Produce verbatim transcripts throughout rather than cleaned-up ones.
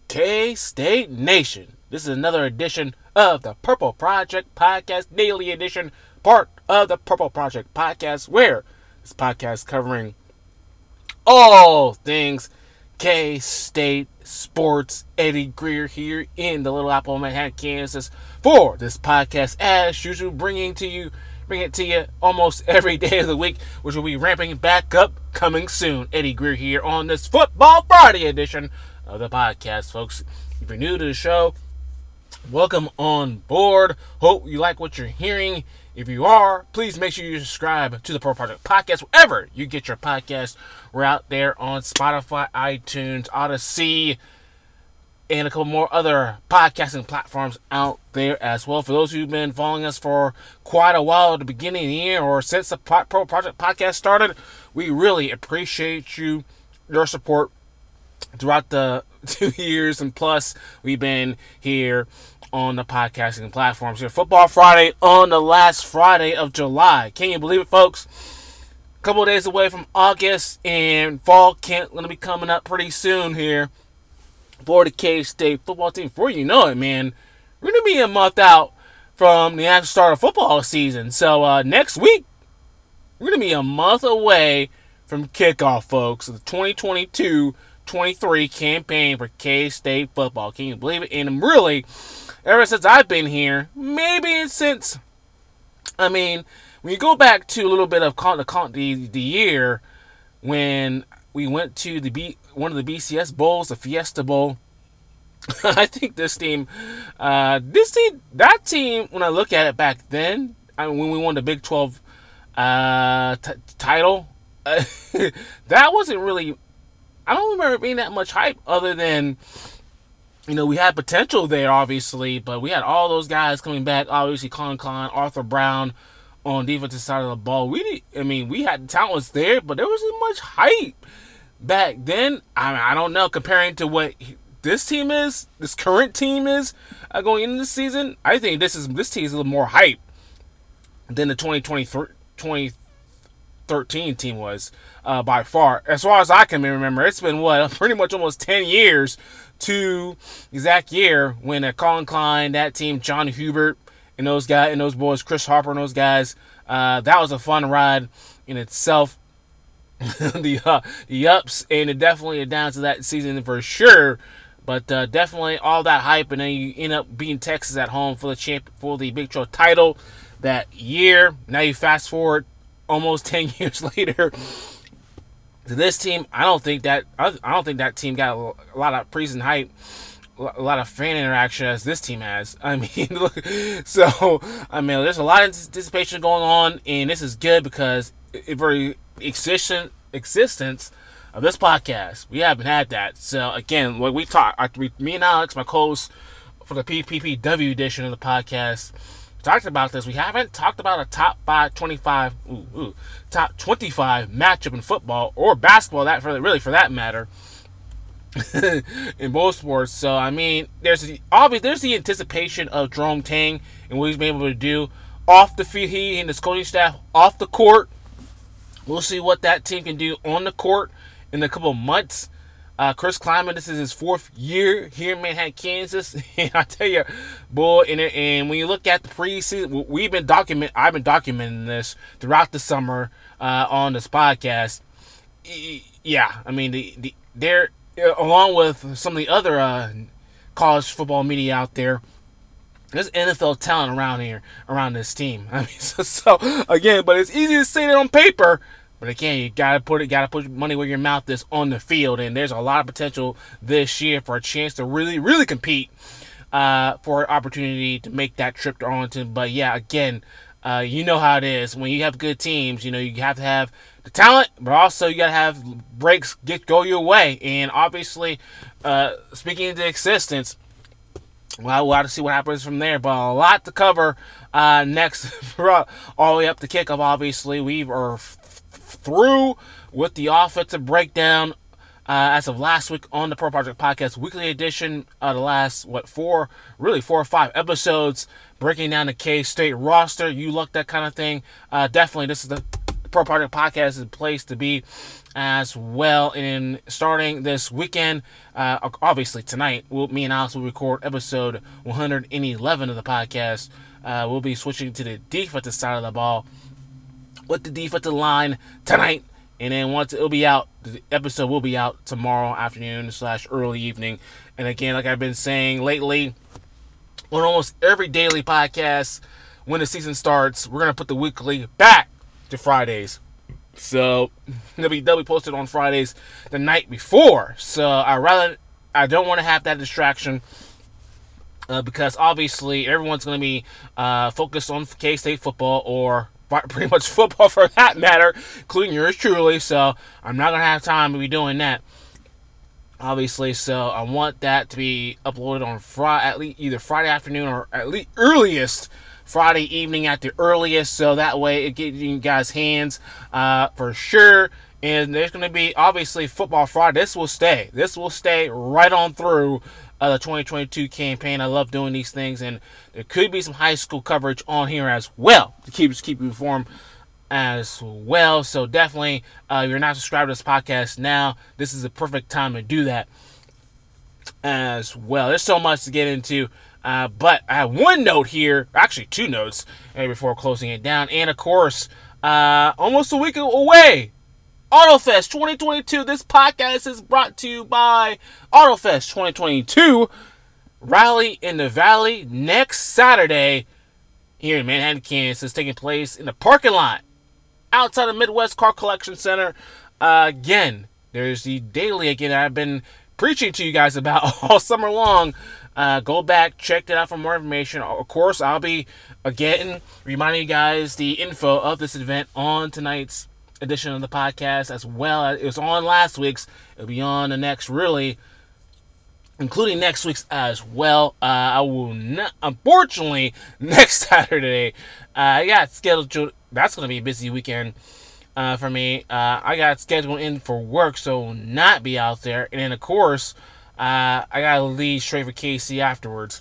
K-State Nation. This is another edition of the Purple Project Podcast, Daily Edition, part of the Purple Project Podcast, where this podcast covering all things K-State sports. Eddie Greer here in the Little Apple, Manhattan, Kansas, for this podcast, as usual, bringing to you, bring it to you almost every day of the week, which will be ramping back up coming soon. Eddie Greer here on this Football Friday edition of the podcast, folks. If you're new to the show, welcome on board. Hope you like what you're hearing. If you are, please make sure you subscribe to the Purple Project Podcast wherever you get your podcast. We're out there on Spotify, iTunes, Odyssey, and a couple more other podcasting platforms out there as well. For those who've been following us for quite a while at the beginning of the year or since the Purple Project Podcast started, we really appreciate you, your support throughout the two years and plus we've been here on the podcasting platforms. Here, Football Friday on the last Friday of July. Can you believe it, folks? A couple of days away from August, and fall camp going to be coming up pretty soon here for the K-State football team. Before you know it, man, we're going to be a month out from the actual start of football season. So uh, next week, we're going to be a month away from kickoff, folks. The twenty twenty-two twenty-three campaign for K-State football. Can you believe it? And really, ever since I've been here, maybe since, I mean, when you go back to a little bit of the the, the year when we went to the B, one of the B C S Bowls, the Fiesta Bowl, I think this team, uh, this team, that team, when I look at it back then, I mean, when we won the Big twelve uh, t- title, uh, that wasn't really, I don't remember being that much hype other than, you know, we had potential there, obviously, but we had all those guys coming back. Obviously, Colin Klein, Arthur Brown on the defensive side of the ball. We did, I mean, we had talent was there, but there wasn't much hype back then. I mean, I don't know, comparing to what this team is, this current team is uh, going into the season. I think this is this team is a little more hype than the twenty twenty-three, twenty thirteen team was uh, by far. As far as I can remember, it's been what pretty much almost ten years to exact year when uh, Colin Klein, that team, John Hubert, and those guys and those boys, Chris Harper and those guys. Uh, that was a fun ride in itself. the uh, the ups and the definitely the downs of that season for sure. But uh, definitely all that hype, and then you end up beating Texas at home for the champ for the Big twelve title that year. Now you fast forward almost ten years later to this team. I don't think that I don't think that team got a lot of preseason hype, a lot of fan interaction as this team has. I mean, look, so I mean, there's a lot of anticipation going on, and this is good because it very existence existence of this podcast, we haven't had that. So again, what we talked, me and Alex, my co-host for the P P P W edition of the podcast, talked about this. We haven't talked about a top five, twenty-five, ooh, ooh, top twenty-five matchup in football or basketball. That for really for that matter, in both sports. So I mean, there's the obvious, there's the anticipation of Jerome Tang and what he's been able to do off the field. He and his coaching staff off the court. We'll see what that team can do on the court in a couple of months. Uh, Chris Klieman, this is his fourth year here in Manhattan, Kansas, and I tell you, boy, and, and when you look at the preseason, we've been document, I've been documenting this throughout the summer uh, on this podcast. Yeah, I mean, the, the they're along with some of the other uh, college football media out there. There's N F L talent around here, around this team. I mean, so, so again, but it's easy to say that on paper. But again, you gotta put it, gotta put money where your mouth is on the field, and there's a lot of potential this year for a chance to really, really compete uh, for an opportunity to make that trip to Arlington. But yeah, again, uh, you know how it is when you have good teams. You know you have to have the talent, but also you gotta have breaks get go your way. And obviously, uh, speaking into existence. Well, we'll have to see what happens from there, but a lot to cover uh, next, all the way up to kickoff. Obviously, we are f- through with the offensive breakdown uh, as of last week on the Pro Project Podcast weekly edition. Uh, the last what four, really four or five episodes breaking down the K-State roster. You look that kind of thing. Uh, definitely, this is the the Pro Project Podcast is a place to be as well. And starting this weekend, uh, obviously tonight, we'll, me and Alex will record episode one hundred eleven of the podcast. Uh, we'll be switching to the defensive side of the ball with the defensive line tonight. And then once it'll be out, the episode will be out tomorrow afternoon slash early evening. And again, like I've been saying lately, on almost every daily podcast, when the season starts, we're going to put the weekly back to Fridays. So they'll be, they'll be posted on Fridays the night before. So I rather, I don't want to have that distraction. Uh, because obviously everyone's going to be uh, focused on K-State football, or pretty much football for that matter, including yours truly. So I'm not going to have time to be doing that, obviously. So I want that to be uploaded on Friday, at least either Friday afternoon or at least earliest Friday evening at the earliest. So that way it gets in you guys' hands uh, for sure. And there's going to be obviously Football Friday. This will stay. This will stay right on through Uh, the twenty twenty-two campaign. I love doing these things, and there could be some high school coverage on here as well to keep keep you informed as well. So definitely, uh, if you're not subscribed to this podcast now, this is the perfect time to do that as well. There's so much to get into, uh, but I have one note here, actually two notes, uh, before closing it down. And of course, uh, almost a week away, AutoFest twenty twenty-two. This podcast is brought to you by AutoFest twenty twenty-two. Rally in the Valley next Saturday here in Manhattan, Kansas. Is taking place in the parking lot outside of Midwest Car Collection Center. Uh, again, there's the daily again I've been preaching to you guys about all summer long. Uh, go back, check it out for more information. Of course, I'll be again reminding you guys the info of this event on tonight's edition of the podcast, as well as it was on last week's. It'll be on the next, really, including next week's as well. Uh, I will not, unfortunately, next Saturday, uh, I got scheduled. That's going to be a busy weekend uh, for me. Uh, I got scheduled in for work, so will not be out there. And then, of course, uh, I got to leave straight for K C afterwards.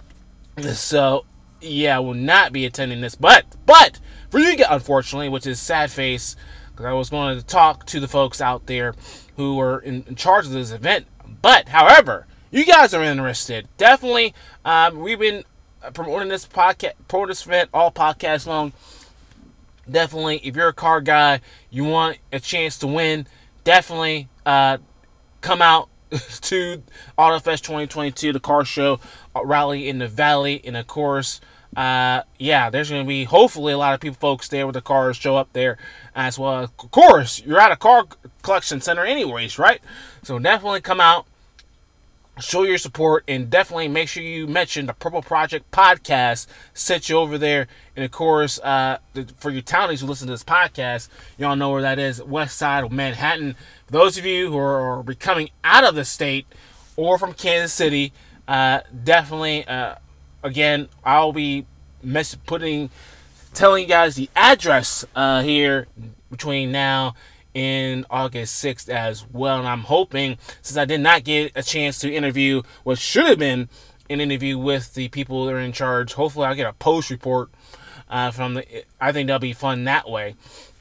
So, yeah, I will not be attending this. But, but, for you guys, unfortunately, which is sad face, because I was going to talk to the folks out there who were in, in charge of this event. But, however, you guys are interested. Definitely, um, we've been promoting this podcast, promoting this event all podcast long. Definitely, if you're a car guy, you want a chance to win, definitely uh, come out to AutoFest twenty twenty-two, the car show, uh, Rally in the Valley, and of course, uh, yeah, there's going to be hopefully a lot of people, folks there with the cars show up there as well. Of course, you're at a car collection center anyways, right? So definitely come out, show your support, and definitely make sure you mention the Purple Project Podcast, set you over there. And of course, uh, for your townies who listen to this podcast, y'all know where that is, west side of Manhattan. For those of you who are, are coming out of the state or from Kansas City, uh, definitely, uh, again, I'll be mess- putting, telling you guys the address uh, here between now and August sixth as well. And I'm hoping, since I did not get a chance to interview what should have been an interview with the people that are in charge, hopefully I'll get a post report uh, from the, I think that'll be fun that way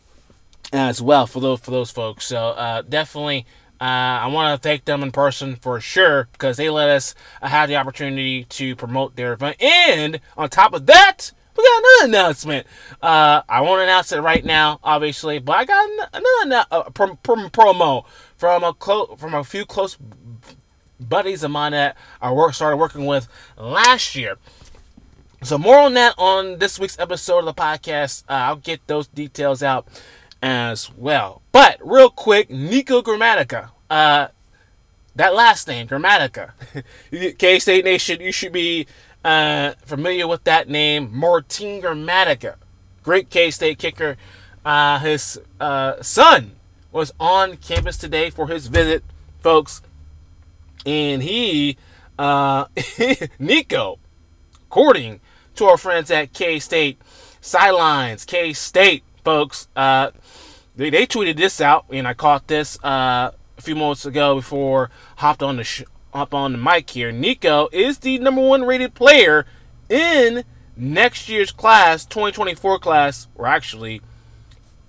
as well for those, for those folks. So uh, definitely, uh, I want to thank them in person for sure, because they let us uh, have the opportunity to promote their event. And on top of that, we got another announcement. Uh, I won't announce it right now, obviously, but I got another uh, prom- prom- promo from a clo- from a few close buddies of mine that I work started working with last year. So more on that on this week's episode of the podcast. Uh, I'll get those details out as well. But real quick, Nico Gramatica. Uh, that last name, Gramatica. K-State Nation, you should be Uh, familiar with that name, Martin Gramatica, great K-State kicker. Uh, his uh, son was on campus today for his visit, folks, and he, uh, Nico, according to our friends at K-State Sidelines, K-State, folks, uh, they, they tweeted this out, and I caught this uh, a few moments ago before hopped on the sh- up on the mic here. Nico is the number one rated player in next year's class, twenty twenty-four class, or actually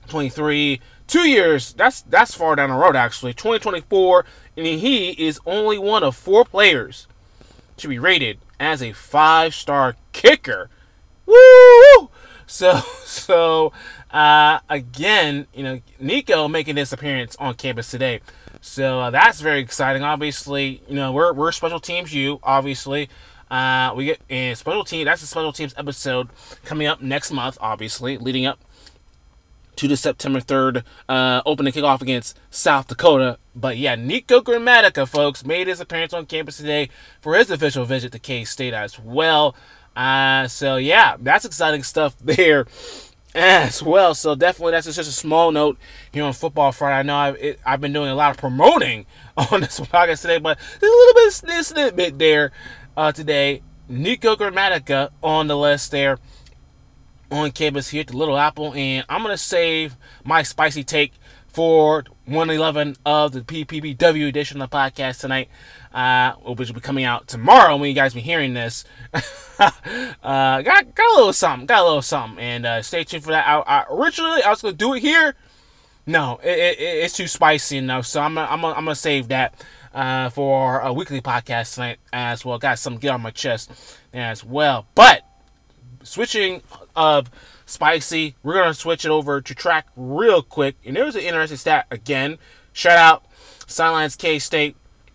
twenty-three, two years. That's that's far down the road actually. twenty twenty-four, and he is only one of four players to be rated as a five-star kicker. Woo! So so uh, again, you know, Nico making his appearance on campus today. So uh, that's very exciting. Obviously, you know, we're we're special teams U, obviously. Uh, we get a special team. That's a special teams episode coming up next month, obviously, leading up to the September third uh, opening kickoff against South Dakota. But yeah, Nico Gramatica, folks, made his appearance on campus today for his official visit to K-State as well. Uh, so yeah, that's exciting stuff there as well. So definitely, that's just a small note here on Football Friday. I know I've, it, I've been doing a lot of promoting on this podcast today, but there's a little bit of snippet there uh, today. Nico Gramatica on the list there on campus here at the Little Apple, and I'm going to save my spicy take for one eleven of the P P B W edition of the podcast tonight, uh, which will be coming out tomorrow when you guys be hearing this. uh, got, got a little something, got a little something, and uh, stay tuned for that. I, I, originally, I was going to do it here. No, it, it, it's too spicy enough, so I'm, I'm, I'm going to save that uh, for a weekly podcast tonight as well. Got something to get on my chest as well. But switching of spicy, we're going to switch it over to track real quick. And there was an interesting stat again. Shout out Sidelines K-State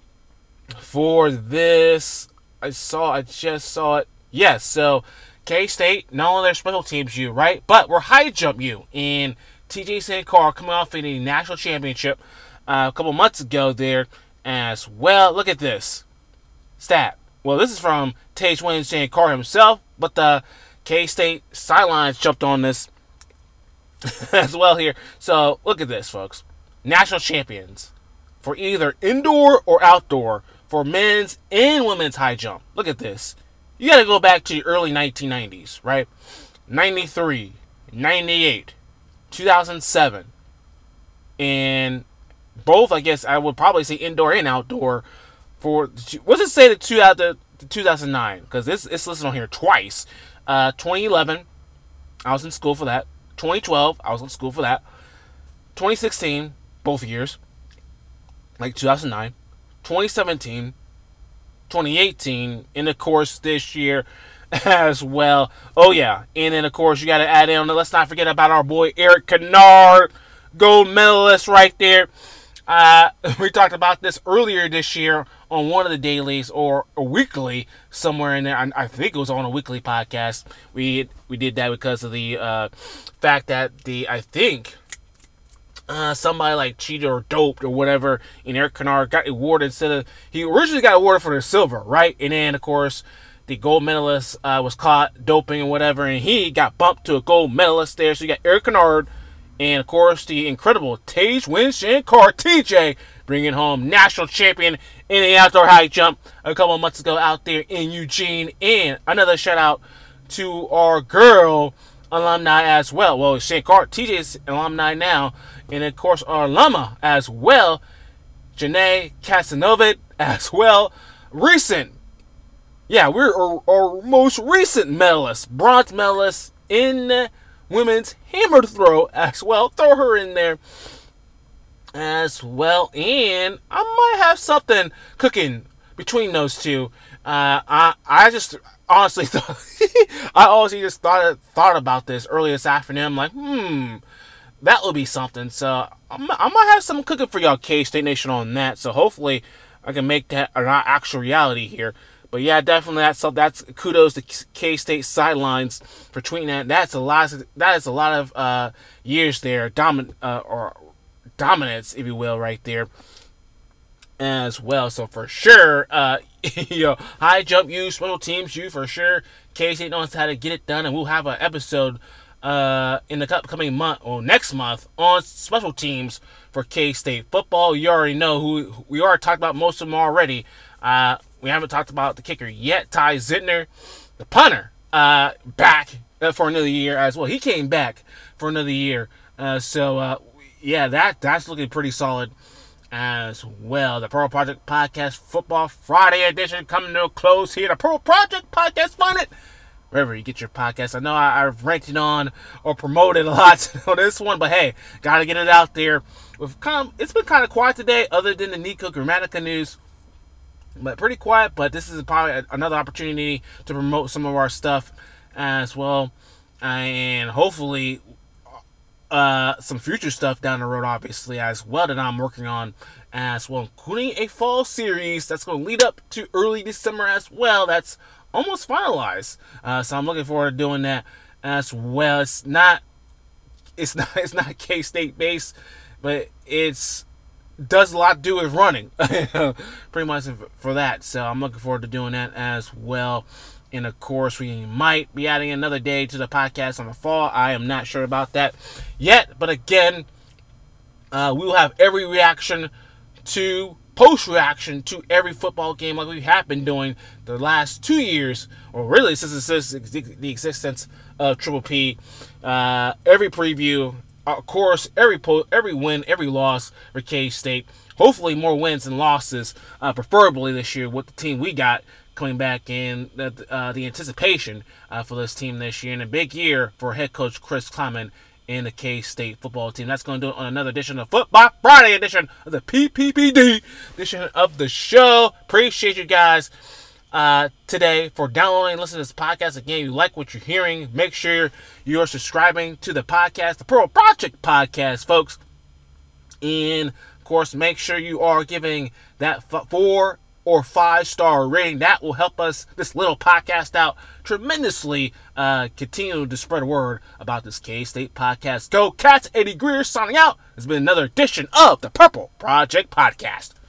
for this. I saw, I just saw it. Yes, so K-State, not only their special teams U, right? But we're high jump U. And T J Saint Carr coming off in a national championship uh, a couple months ago there as well. Look at this stat. Well, this is from Tage Wayne Saint Carr himself, but the K-State sidelines jumped on this as well here. So, look at this, folks. National champions for either indoor or outdoor for men's and women's high jump. Look at this. You got to go back to the early nineteen nineties, right? ninety-three, ninety-eight, two thousand seven. And both, I guess, I would probably say indoor and outdoor for, what's it say the two out the two thousand nine? Because this it's listed on here twice. Uh, twenty eleven, I was in school for that. twenty twelve, I was in school for that. twenty sixteen, both years, like two thousand nine. twenty seventeen, twenty eighteen, and of course this year as well. Oh yeah, and then of course you got to add in. Let's not forget about our boy Eric Kennard, gold medalist right there. Uh, we talked about this earlier this year on one of the dailies or a weekly somewhere in there. I, I think it was on a weekly podcast. We we did that because of the uh, fact that the I think uh, somebody like cheated or doped or whatever, and Eric Kennard got awarded instead of he originally got awarded for the silver, right? And then of course the gold medalist uh, was caught doping and whatever, and he got bumped to a gold medalist there. So you got Eric Kennard. And, of course, the incredible Tage Wayne Carr, T J, bringing home national champion in the outdoor high jump a couple of months ago out there in Eugene. And another shout-out to our girl alumni as well. Well, Shane Carr, T J's alumni now. And, of course, our alumna as well, Janae Casanova as well. Recent. Yeah, we're our, our most recent medalist, bronze medalist in the women's hammer throw as well. Throw her in there as well. And I might have something cooking between those two. Uh, I I just honestly thought I honestly just thought thought about this earlier this afternoon. I'm like, hmm, that would be something. So I'm, I might have something cooking for y'all K-State Nation on that. So hopefully I can make that an actual reality here. But yeah, definitely that's that's kudos to K-State sidelines for tweeting that. That's a lot. Of, that is a lot of uh, years there, domin uh, or dominance, if you will, right there as well. So for sure, uh, you know, high jump U, special teams U for sure. K-State knows how to get it done, and we'll have an episode uh, in the upcoming month or next month on special teams for K-State football. You already know who we are talking about most of them already. Uh, we haven't talked about the kicker yet, Ty Zentner, the punter, uh, back for another year as well. He came back for another year. Uh, so, uh, yeah, that that's looking pretty solid as well. The Purple Project Podcast Football Friday edition coming to a close here. The Purple Project Podcast, find it wherever you get your podcast. I know I, I've rented on or promoted a lot on this one, but hey, gotta get it out there. With kind of, it's been kind of quiet today, other than the Nico Grammatica news. But pretty quiet, but this is probably another opportunity to promote some of our stuff as well. And hopefully uh, some future stuff down the road, obviously, as well, that I'm working on as well, including a fall series that's going to lead up to early December as well. That's almost finalized. Uh, so I'm looking forward to doing that as well. It's not, it's not, it's not K-State based, but it's does a lot to do with running, pretty much for that. So I'm looking forward to doing that as well. And of course, we might be adding another day to the podcast on the fall. I am not sure about that yet, but again, uh, we will have every reaction to post reaction to every football game like we have been doing the last two years, or really since the existence of Triple P. Uh, every preview. Of course, every po- every win, every loss for K-State. Hopefully more wins than losses, uh, preferably this year with the team we got coming back in. The, uh, the anticipation uh, for this team this year, and a big year for head coach Chris Klieman and the K-State football team. That's going to do it on another edition of Football Friday edition of the P P P D edition of the show. Appreciate you guys Uh, today for downloading and listening to this podcast. Again, you like what you're hearing, make sure you're subscribing to the podcast, the Purple Project Podcast, folks. And, of course, make sure you are giving that four or five star rating. That will help us, this little podcast, out tremendously. Uh, continue to spread word about this K-State podcast. Go Cats! Eddie Greer signing out. It's been another edition of the Purple Project Podcast.